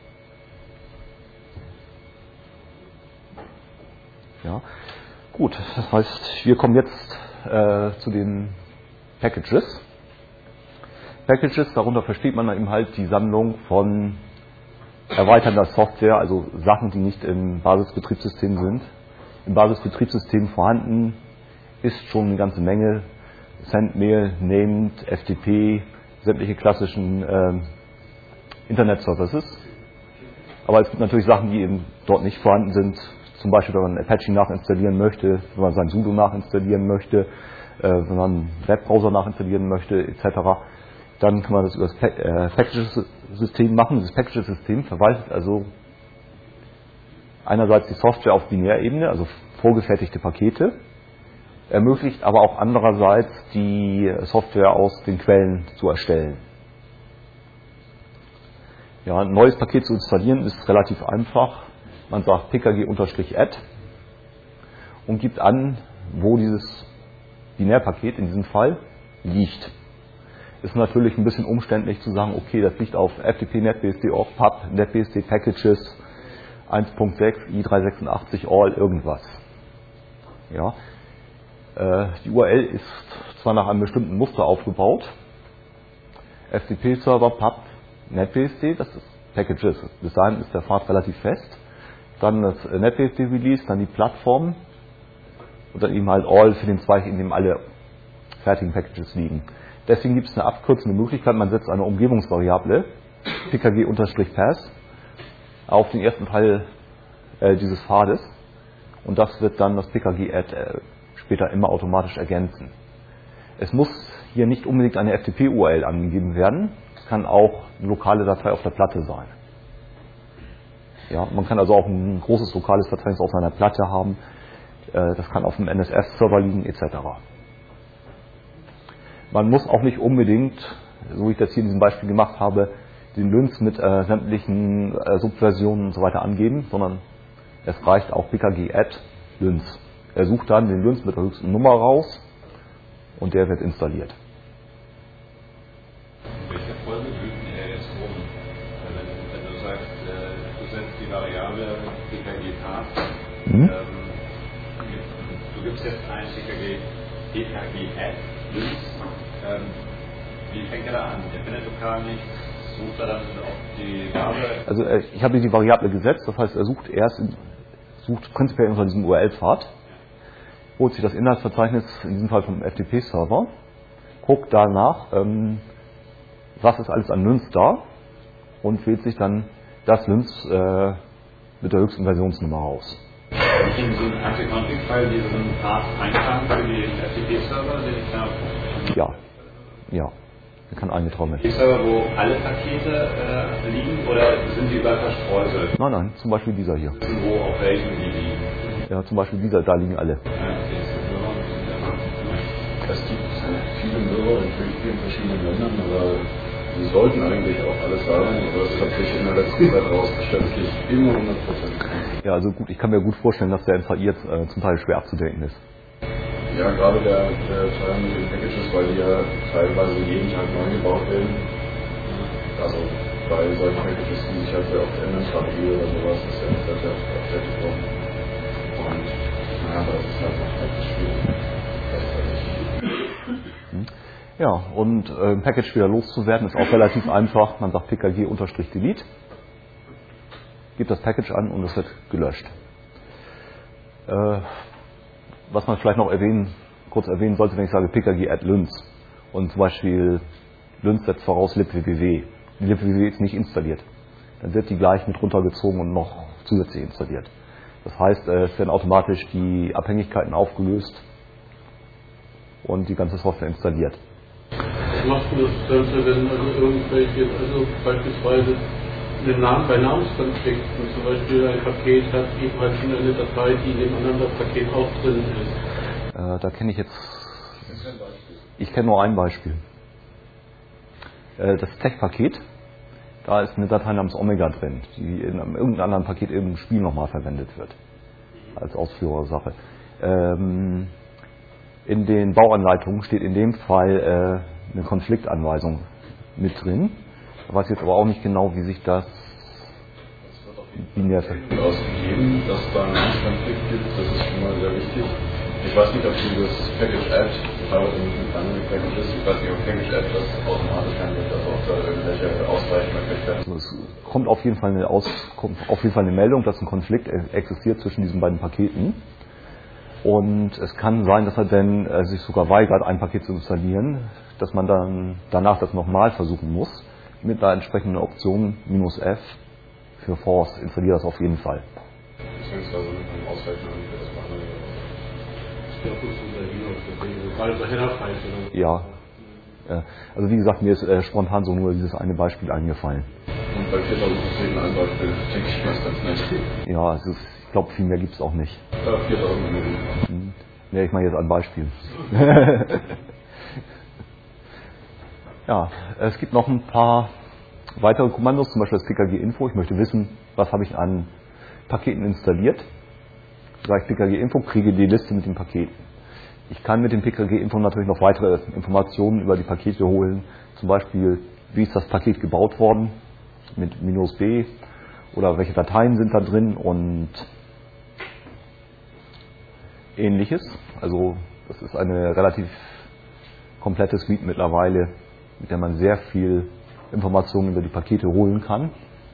Ja, gut, das heißt, wir kommen jetzt zu den Packages. Packages, darunter versteht man dann eben halt die Sammlung von erweiternder Software, also Sachen, die nicht im Basisbetriebssystem sind. Im Basisbetriebssystem vorhanden ist schon eine ganze Menge. Sendmail, Named, FTP, sämtliche klassischen Internet-Services. Aber es gibt natürlich Sachen, die eben dort nicht vorhanden sind. Zum Beispiel, wenn man Apache nachinstallieren möchte, wenn man sein sudo nachinstallieren möchte, wenn man einen Webbrowser nachinstallieren möchte, etc. Dann kann man das über das Packages-System machen. Dieses Packages-System verwaltet also einerseits die Software auf Binärebene, also vorgefertigte Pakete, ermöglicht aber auch andererseits die Software aus den Quellen zu erstellen. Ja, ein neues Paket zu installieren ist relativ einfach. Man sagt pkg-add und gibt an, wo dieses Binärpaket in diesem Fall liegt. Ist natürlich ein bisschen umständlich zu sagen, okay, das liegt auf FTP, NetBSD, pub, NetBSD Packages 1.6, i386, all, irgendwas. Ja. Die URL ist zwar nach einem bestimmten Muster aufgebaut, FTP-Server, pub, NetBSD, das ist Packages. Bis dahin ist der Pfad relativ fest. Dann das NetBSD-Release, dann die Plattform und dann eben halt all für den Zweig, in dem alle fertigen Packages liegen. Deswegen gibt es eine abkürzende Möglichkeit, man setzt eine Umgebungsvariable, pkg-pass, auf den ersten Teil dieses Pfades und das wird dann das pkg-add später immer automatisch ergänzen. Es muss hier nicht unbedingt eine FTP-URL angegeben werden, es kann auch eine lokale Datei auf der Platte sein. Ja, man kann also auch ein großes lokales Verzeichnis auf seiner Platte haben, das kann auf dem NSF-Server liegen etc. Man muss auch nicht unbedingt, so wie ich das hier in diesem Beispiel gemacht habe, den Lynx mit sämtlichen Subversionen und so weiter angeben, sondern es reicht auch pkg-add Lynx. Er sucht dann den Linz mit der höchsten Nummer raus und der wird installiert. Welche Folge blüten er jetzt rum? Wenn du sagst, du setzt die Variable PKG Path, du gibst jetzt ein PKG Add Linz, wie fängt er da an? Der findet lokal nichts, sucht er dann auf die Variable? Also ich habe die Variable gesetzt, das heißt, er sucht prinzipiell unter diesem URL-Pfad, holt sich das Inhaltsverzeichnis, in diesem Fall vom FTP-Server, guckt danach, was ist alles an Linz da und wählt sich dann das Linz mit der höchsten Versionsnummer aus. Ich in so einen Config-File diesen Path eintragen für den FTP-Server, den ich da... Ja, der kann eingetragen werden. FTP-Server, wo alle Pakete liegen oder sind die überall verstreut? Nein, zum Beispiel dieser hier. Wo, auf welchen die liegen? Ja, zum Beispiel dieser, da liegen alle. Es gibt viele Server in vielen verschiedenen Ländern, aber die sollten eigentlich auch alles haben, aber es hat sich in der letzten Zeit herausgestellt, dass nicht immer 100%. Ja, also gut, ich kann mir gut vorstellen, dass der installiert zum Teil schwer abzudaten ist. Ja, gerade der Teil mit den Packages, weil die ja teilweise jeden Tag neu gebaut werden. Also bei solchen Packages, die sich halt sehr oft ändern, Strategie oder sowas, ist ja nicht sehr oft updated worden. Und naja, das ist halt noch etwas schwierig. Ja, und ein Package wieder loszuwerden ist auch relativ einfach. Man sagt pkg-delete, gibt das Package an und es wird gelöscht. Was man vielleicht noch kurz erwähnen sollte, wenn ich sage pkg-add Linz und zum Beispiel Linz setzt voraus libww. Die libww ist nicht installiert. Dann wird die gleich mit runtergezogen und noch zusätzlich installiert. Das heißt, es werden automatisch die Abhängigkeiten aufgelöst und die ganze Software installiert. Was machst du das Ganze, wenn also beispielsweise bei Namenskonflikten zum Beispiel ein Paket hat ebenfalls eine Datei, die in dem anderen Paket auch drin ist? Da kenne ich kenne nur ein Beispiel. Das Tech-Paket, da ist eine Datei namens Omega drin, die in irgendeinem anderen Paket im Spiel nochmal verwendet wird, als Ausführersache. In den Bauanleitungen steht in dem Fall eine Konfliktanweisung mit drin. Ich weiß jetzt aber auch nicht genau, wie sich das binär verhält. Ausgegeben, dass da einen Konflikt gibt, das ist schon mal sehr wichtig. Ich weiß nicht, ob dieses Package Add, teilweise mit anderen Packages, ich weiß nicht, ob Package Add das automatisch handelt, also ob da irgendwelche Ausweichmöglichkeiten. Also es kommt auf jeden Fall eine Meldung, dass ein Konflikt existiert zwischen diesen beiden Paketen. Und es kann sein, dass er dann sich sogar weigert, ein Paket zu installieren, dass man dann danach das nochmal versuchen muss, mit einer entsprechenden Option -F für Force. Installiere das auf jeden Fall. Beziehungsweise mit einem Ausrechner, wie wir das machen. Ja. Also wie gesagt, mir ist spontan so nur dieses eine Beispiel eingefallen. Und bei 4000 ein Beispiel, denke ich, was ganz nett. Ja, ich glaube, viel mehr gibt es auch nicht. 4000 Minuten. Ne, ich meine jetzt ein Beispiel. Ja, es gibt noch ein paar weitere Kommandos, zum Beispiel das pkg-info. Ich möchte wissen, was habe ich an Paketen installiert. Sage ich pkg-info, kriege die Liste mit den Paketen. Ich kann mit dem pkg-info natürlich noch weitere Informationen über die Pakete holen. Zum Beispiel, wie ist das Paket gebaut worden mit -b oder welche Dateien sind da drin und Ähnliches. Also das ist eine relativ komplette Suite mittlerweile, mit der man sehr viel Informationen über die Pakete holen kann.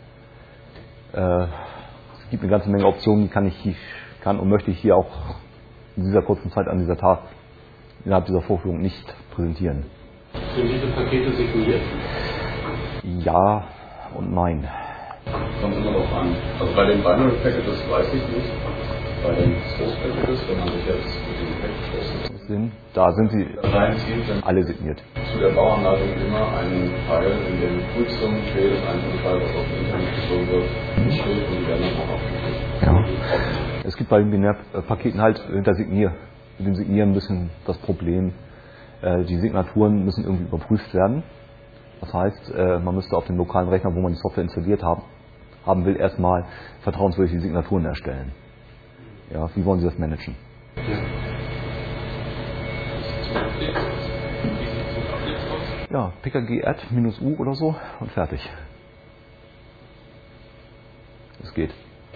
Es gibt eine ganze Menge Optionen, die kann und möchte ich hier auch in dieser kurzen Zeit an dieser Tag innerhalb dieser Vorführung nicht präsentieren. Sind diese Pakete signiert? Ja und nein. Kommt immer darauf an. Also bei den Binary Packages weiß ich nicht. Bei den Source Packages, wenn man sich jetzt mit den Package da sind sie reinzieht, dann alle signiert. zu der Bauanleitung immer einen Pfeil, in dem Prüfsum für jedes einzelne Pfeil, was auf dem Internet gezogen wird, steht und die werden dann auch aufgeführt. Ja. Es gibt bei den Binärpaketen halt mit dem Signieren ein bisschen das Problem, die Signaturen müssen irgendwie überprüft werden. Das heißt, man müsste auf dem lokalen Rechner, wo man die Software installiert haben will, erstmal vertrauenswürdige Signaturen erstellen. Ja, wie wollen Sie das managen? Ja, PKG add -u oder so und fertig. Es geht.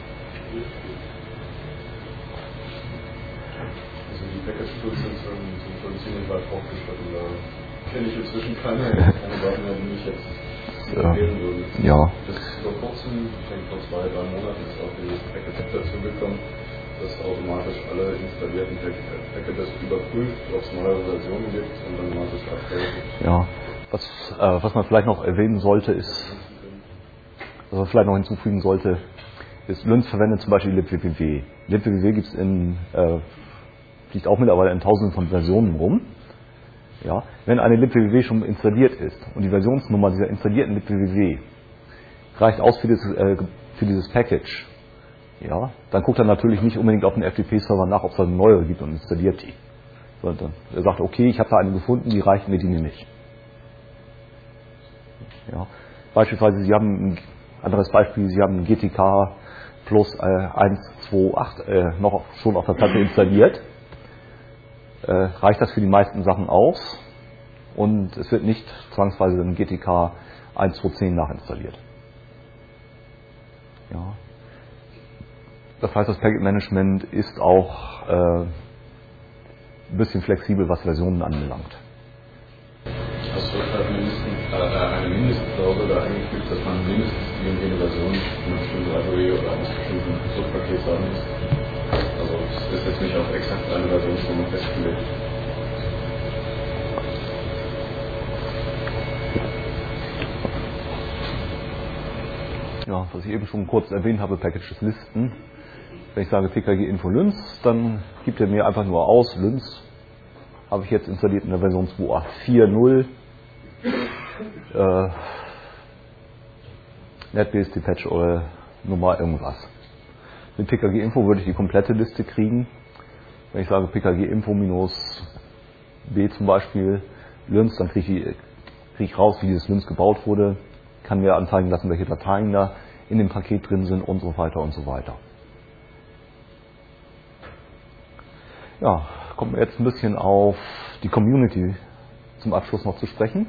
Also die Package-Tools sind schon ziemlich weit fortgeschritten. Da kenne ich inzwischen keine Sachen mehr, die ich jetzt empfehlen würde. Ja. Bis vor kurzem, ich denke vor 2-3 Monaten, ist auch dieses Package dazu gekommen, das automatisch alle installierten Packages überprüft, ob es neuere Versionen gibt und dann automatisch updatet. Ja. Was man vielleicht noch erwähnen sollte, ist, was man vielleicht noch hinzufügen sollte, ist, Lynx verwendet zum Beispiel libwww. Libwww gibt es fliegt auch mittlerweile in tausenden von Versionen rum. Ja, wenn eine libwww schon installiert ist und die Versionsnummer dieser installierten libwww reicht aus für dieses Package, ja, dann guckt er natürlich nicht unbedingt auf den FTP-Server nach, ob es da eine neuere gibt und installiert die. Sondern er sagt, okay, ich habe da eine gefunden, die reicht mir, die nehme ich. Ja. Beispielsweise, Sie haben ein anderes Beispiel, Sie haben GTK plus 1.2.8 noch schon auf der Platte installiert. Reicht das für die meisten Sachen aus und es wird nicht zwangsweise ein GTK 1.2.10 nachinstalliert. Ja. Das heißt, das Packet Management ist auch ein bisschen flexibel, was Versionen anbelangt. Es wird halt eine Mindestklausel da eingefügt, dass man mindestens die und jene Version einer bestimmten Library oder eines bestimmten Subpakets haben muss. Also es ist jetzt nicht auf exakt eine Versionsnummer festgelegt. Ja, was ich eben schon kurz erwähnt habe, Packages Listen. Wenn ich sage PKG Info Lynx, dann gibt er mir einfach nur aus, Lynx habe ich jetzt installiert in der Version 2.8.4.0. NetBSD Patch oder Nummer irgendwas. Mit PKG Info würde ich die komplette Liste kriegen. Wenn ich sage PKG Info -b zum Beispiel Lynx, dann kriege ich raus, wie dieses Lynx gebaut wurde, kann mir anzeigen lassen, welche Dateien da in dem Paket drin sind und so weiter und so weiter. Ja, kommen wir jetzt ein bisschen auf die Community zum Abschluss noch zu sprechen.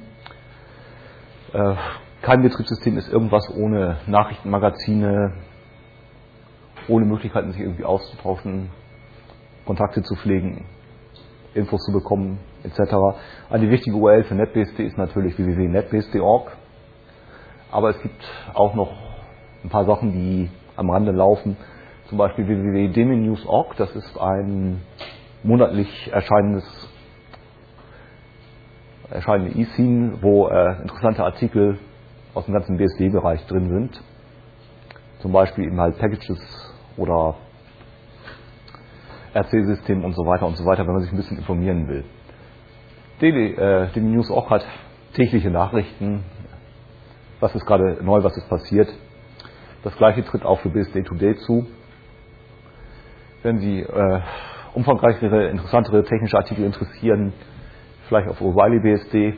Kein Betriebssystem ist irgendwas ohne Nachrichtenmagazine, ohne Möglichkeiten, sich irgendwie auszutauschen, Kontakte zu pflegen, Infos zu bekommen, etc. Eine wichtige URL für NetBSD ist natürlich www.netbsd.org. Aber es gibt auch noch ein paar Sachen, die am Rande laufen. Zum Beispiel www.daemon-news.org. Das ist ein monatlich erscheinende E-Scene, wo interessante Artikel aus dem ganzen BSD-Bereich drin sind. Zum Beispiel eben halt Packages oder RC-System und so weiter, wenn man sich ein bisschen informieren will. Daemon-News.org hat tägliche Nachrichten, was ist gerade neu, was ist passiert. Das gleiche tritt auch für BSD Today zu. Wenn Sie umfangreichere, interessantere technische Artikel interessieren, vielleicht auf O'Reilly BSD.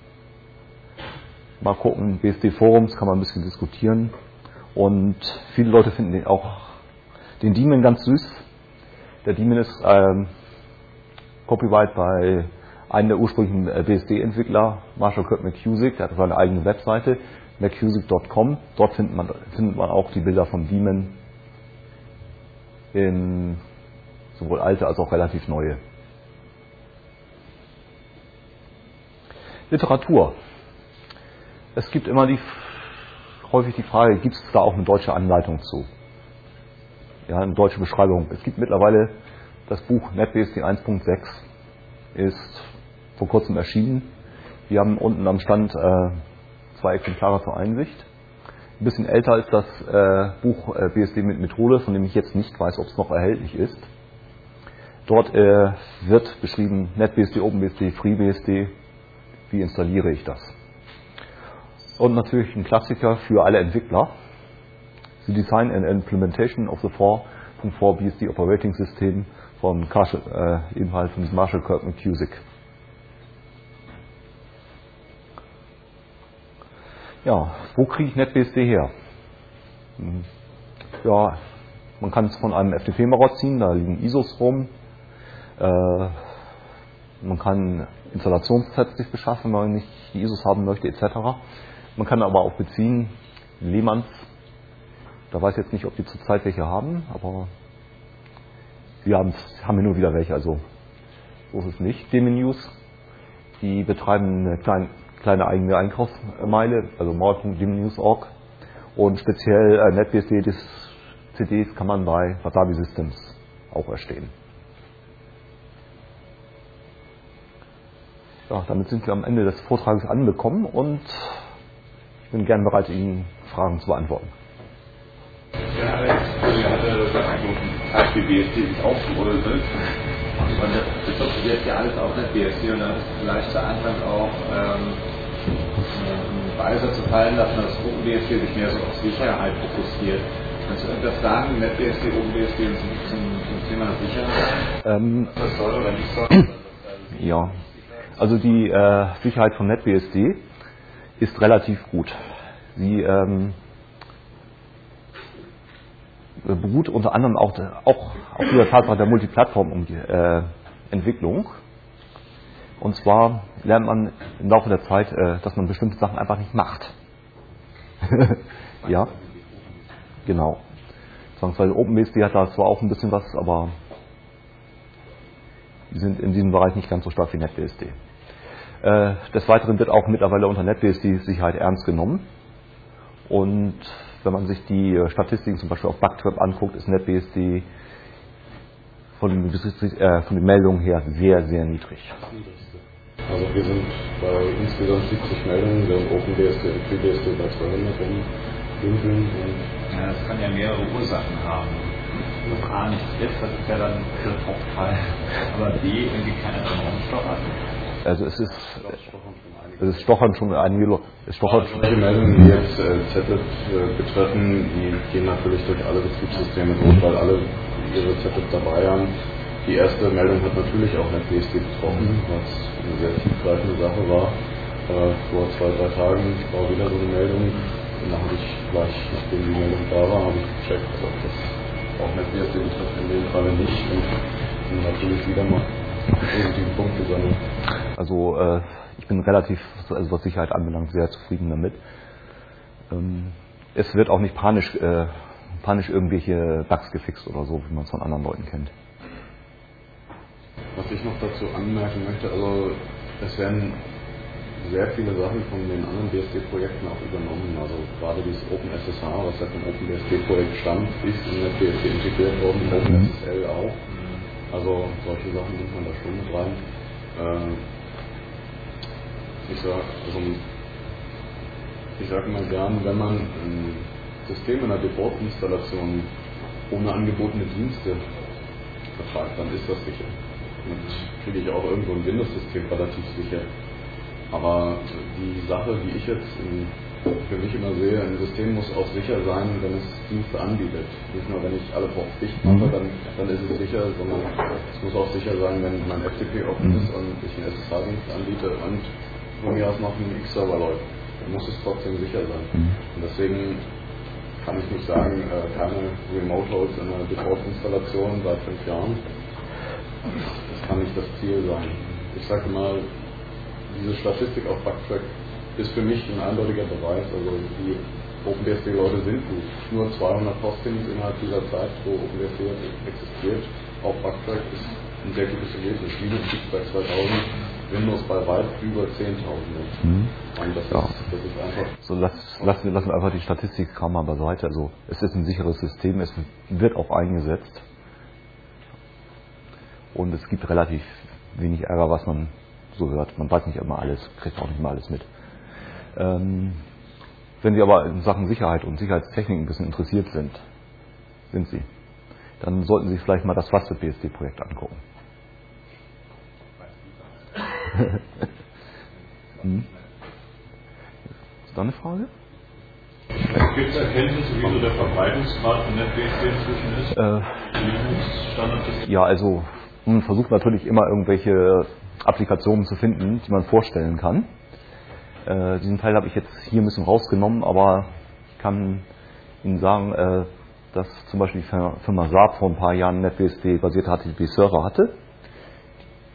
Mal gucken, BSD Forums kann man ein bisschen diskutieren. Und viele Leute finden auch den Daemon ganz süß. Der Daemon ist Copyright bei einem der ursprünglichen BSD-Entwickler, Marshall Kirk McKusick. Der hat seine eigene Webseite, mckusick.com. Dort findet man auch die Bilder von Daemon in sowohl alte als auch relativ neue. Literatur. Es gibt immer häufig die Frage, gibt es da auch eine deutsche Anleitung zu? Ja, eine deutsche Beschreibung. Es gibt mittlerweile das Buch NetBSD 1.6, ist vor kurzem erschienen. Wir haben unten am Stand 2 Exemplare zur Einsicht. Ein bisschen älter ist das Buch BSD mit Methode, von dem ich jetzt nicht weiß, ob es noch erhältlich ist. Dort wird beschrieben NetBSD, OpenBSD, FreeBSD. Wie installiere ich das? Und natürlich ein Klassiker für alle Entwickler. The Design and Implementation of the 4.4 BSD Operating System von ebenfalls von Marshall Kirk McKusick. Ja, wo kriege ich NetBSD her? Ja, man kann es von einem FTP-Marot ziehen, da liegen ISOs rum. Man kann Installationstests sich beschaffen, wenn man nicht die ISOs haben möchte, etc. Man kann aber auch beziehen, Lehmanns, da weiß ich jetzt nicht, ob die zurzeit welche haben, aber sie haben hin und wieder welche, also so ist es nicht. Deminews, die betreiben eine kleine eigene Einkaufsmeile, also maul.deminews.org, und speziell NetBSD-CDs kann man bei Wasabi Systems auch erstehen. Ja, damit sind wir am Ende des Vortrages angekommen und ich bin gern bereit, Ihnen Fragen zu beantworten. Ja, Alex, wir hatten das BSD sich aufgerollt wird. Und das basiert ja alles auf NetBSD und dann ist es vielleicht zu Anfang auch weiser zu fallen, dass man das OpenBSD sich mehr so auf Sicherheit fokussiert. Kannst du irgendwas sagen, NetBSD, OpenBSD und zum Thema Sicherheit? Was soll oder nicht soll? Ja, also die Sicherheit von NetBSD ist relativ gut. Sie beruht unter anderem auch auf dieser Tatsache der Multiplattform-Entwicklung. Und zwar lernt man im Laufe der Zeit, dass man bestimmte Sachen einfach nicht macht. Ja, genau. Zwangsweise OpenBSD hat da zwar auch ein bisschen was, aber die sind in diesem Bereich nicht ganz so stark wie NetBSD. Des Weiteren wird auch mittlerweile unter NetBSD Sicherheit ernst genommen. Und wenn man sich die Statistiken zum Beispiel auf Bugtrap anguckt, ist NetBSD von den Meldungen her sehr, sehr niedrig. Also wir sind bei insgesamt 70 Meldungen, während OpenBSD und FreeBSD bei 200 rumdümpeln. Ja, das kann ja mehrere Ursachen haben. Dass A nicht trifft, das ist ja dann der Hauptfall. Aber B irgendwie keiner dran rumstochert. Also es ist Stochern schon einige Leute. Solche Meldungen, die jetzt Zeplet betreffen, die gehen natürlich durch alle Betriebssysteme durch, weil alle ihre Zeplet dabei haben. Die erste Meldung hat natürlich auch NetBSD betroffen, was eine sehr tiefgreifende Sache war. Vor 2-3 Tagen war wieder so eine Meldung und da habe ich gleich, nachdem die Meldung da war, habe ich gecheckt, ob das auch NetBSD betrifft, in dem Falle nicht und natürlich wieder mal positiven Punkt gesammelt. Also ich bin relativ, also was Sicherheit anbelangt, sehr zufrieden damit. Es wird auch nicht panisch irgendwelche Bugs gefixt oder so, wie man es von anderen Leuten kennt. Was ich noch dazu anmerken möchte, also es werden sehr viele Sachen von den anderen BSD-Projekten auch übernommen. Also gerade dieses OpenSSH, was ja vom OpenBSD-Projekt stammt, ist in NetBSD integriert worden, OpenSSL auch. Also solche Sachen nimmt man da schon mit rein. Ich sage immer gern, wenn man ein System in einer Default-Installation ohne angebotene Dienste vertragt, dann ist das sicher. Und kriege ich auch irgendwo ein Windows-System relativ sicher. Aber die Sache, die ich jetzt für mich immer sehe, ein System muss auch sicher sein, wenn es Dienste anbietet. Nicht nur, wenn ich alle Ports dicht mache, dann ist es sicher, sondern es muss auch sicher sein, wenn mein FTP offen ist und ich einen SSH-Dienst anbiete und von mir aus noch ein X-Server läuft. Dann muss es trotzdem sicher sein. Und deswegen kann ich nicht sagen, keine Remote-Hosts in einer Default-Installation seit 5 Jahren. Das kann nicht das Ziel sein. Ich sage mal, diese Statistik auf Bugtrack ist für mich ein eindeutiger Beweis. Also die OpenBSD-Leute sind gut. Nur 200 Postings innerhalb dieser Zeit, wo OpenBSD existiert, auf Bugtrack ist ein sehr gutes Ergebnis. Linux gibt bei 2000, Windows bei weit über 10.000. Und das ist einfach... So, lassen wir einfach die Statistikkram mal beiseite. Also es ist ein sicheres System, es wird auch eingesetzt. Und es gibt relativ wenig Ärger, was man so hört. Man weiß nicht immer alles, kriegt auch nicht immer alles mit. Wenn Sie aber in Sachen Sicherheit und Sicherheitstechnik ein bisschen interessiert sind Sie, dann sollten Sie vielleicht mal das Trusted BSD-Projekt angucken. Ist da eine Frage? Gibt es Erkenntnisse, wie so der Verbreitungsgrad von NetBSD inzwischen ist? Ja, also man versucht natürlich immer irgendwelche Applikationen zu finden, die man vorstellen kann. Diesen Teil habe ich jetzt hier ein bisschen rausgenommen, aber ich kann Ihnen sagen, dass zum Beispiel die Firma Saab vor ein paar Jahren NetBSD-basierte HTTP-Server hatte.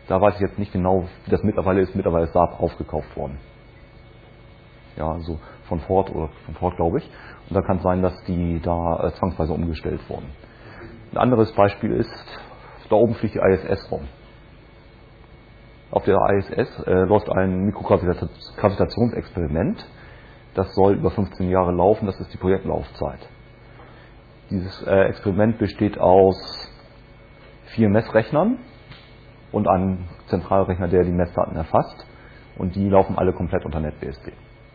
Da weiß ich jetzt nicht genau, wie das mittlerweile ist. Mittlerweile ist Saab aufgekauft worden. Ja, also von Ford glaube ich. Und da kann es sein, dass die da zwangsweise umgestellt wurden. Ein anderes Beispiel ist, da oben fliegt die ISS rum. Auf der ISS läuft ein Mikrogravitationsexperiment. Das soll über 15 Jahre laufen, das ist die Projektlaufzeit. Dieses Experiment besteht aus 4 Messrechnern und einem Zentralrechner, der die Messdaten erfasst. Und die laufen alle komplett unter NetBSD.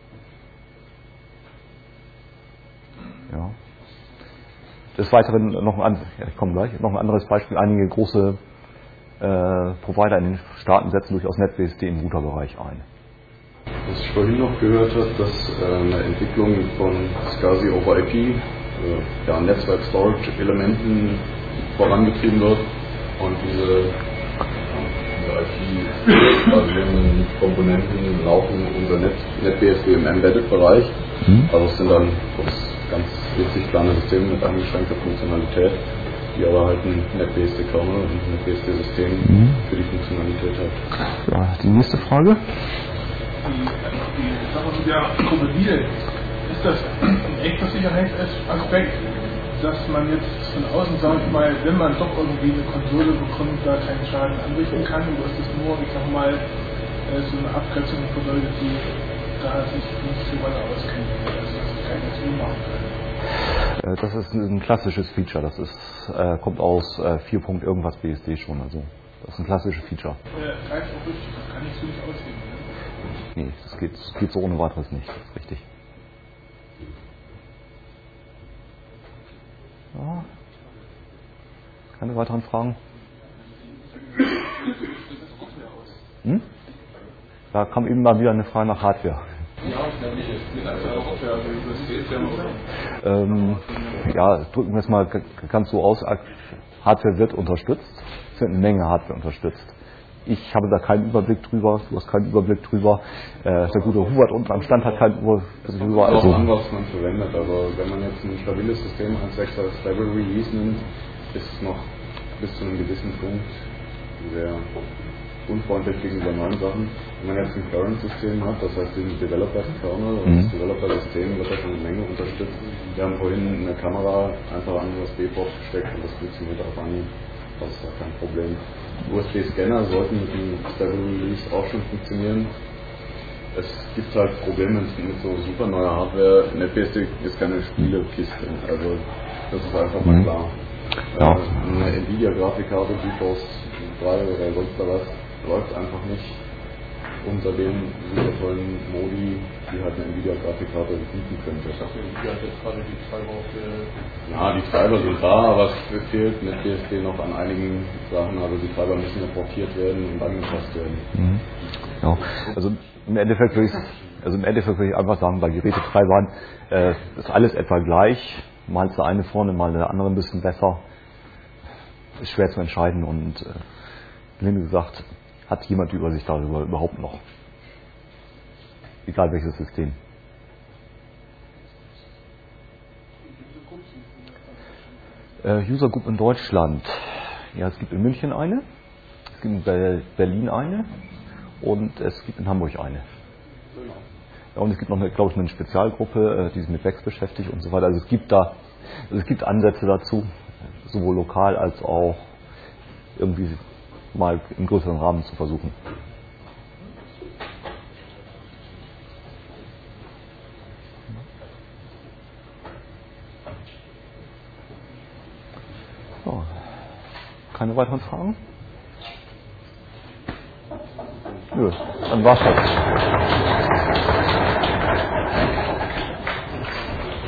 Ja. Des Weiteren noch ein anderes Beispiel. Einige große Provider in den Staaten setzen durchaus NetBSD im Routerbereich ein. Was ich vorhin noch gehört habe, dass eine Entwicklung von SCSI over IP, Netzwerk-Storage-Elementen vorangetrieben wird und diese IP-basierenden Komponenten laufen unter NetBSD im Embedded-Bereich. Also es sind dann ganz witzig kleine Systeme mit eingeschränkter Funktionalität, die aber halt ein NetBSD-Kernel und ein NetBSD-System für die Funktionalität hat. Ja, die nächste Frage. Die Sache mit der Krokodil, ist das ein echter Sicherheitsaspekt, dass man jetzt von außen, sag ich mal, wenn man doch irgendwie eine Konsole bekommt, da keinen Schaden anrichten kann, oder ist das nur, ich sag mal, so eine Abgrenzung für Leute, die da sich nicht so weiter auskennen, also dass sie keine SU machen können? Das ist ein klassisches Feature, das ist, kommt aus 4. irgendwas BSD schon, also das ist ein klassisches Feature. Greift auch richtig, das kann ich so nicht aussehen. Ne? Nee, das geht so ohne weiteres nicht, das ist richtig. Ja. Keine weiteren Fragen? Da kam eben mal wieder eine Frage nach Hardware. Ja, drücken wir es mal ganz so aus. Hardware wird unterstützt. Es wird eine Menge Hardware unterstützt. Ich habe da keinen Überblick drüber, du hast keinen Überblick drüber. Der gute Hubert unten am Stand hat keinen Überblick drüber. Es kommt an, was man verwendet. Also wenn man jetzt ein stabiles System als 6er Stable Release nimmt, ist es noch bis zu einem gewissen Punkt sehr unfreundlich gegenüber neuen Sachen. Wenn man jetzt ein Current-System hat, das heißt den Developer-Kernel und das Developer-System wird da schon eine Menge unterstützt. Wir haben vorhin eine Kamera einfach an USB-Port gesteckt und das funktioniert auf Anhieb. Das ist ja kein Problem. USB-Scanner sollten mit dem Stable Release auch schon funktionieren. Es gibt halt Probleme mit so super neuer Hardware. NetBSD ist keine Spielekiste, also das ist einfach mal klar. Ja. Eine Nvidia-Grafikkarte, GeForce 3 oder sonst was, läuft einfach nicht unter den super tollen Modi, die halt eine Nvidia-Grafikkarte bieten könnte. Nvidia hat jetzt gerade die Treiber auf der... Ja, die Treiber sind da, aber es fehlt mit BSD noch an einigen Sachen. Also die Treiber müssen ja portiert werden und angepasst werden. Ja, also im Endeffekt würde ich einfach sagen, bei Gerätetreibern ist alles etwa gleich. Mal ist der eine vorne, mal der andere ein bisschen besser. Ist schwer zu entscheiden und wie gesagt, hat jemand die Übersicht darüber überhaupt noch? Egal welches System. User Group in Deutschland. Ja, es gibt in München eine, es gibt in Berlin eine und es gibt in Hamburg eine. Ja, und es gibt noch, glaube ich, eine Spezialgruppe, die sich mit Wex beschäftigt und so weiter. Also es gibt Ansätze dazu, sowohl lokal als auch irgendwie mal im größeren Rahmen zu versuchen. So. Keine weiteren Fragen? Nö, dann war's das.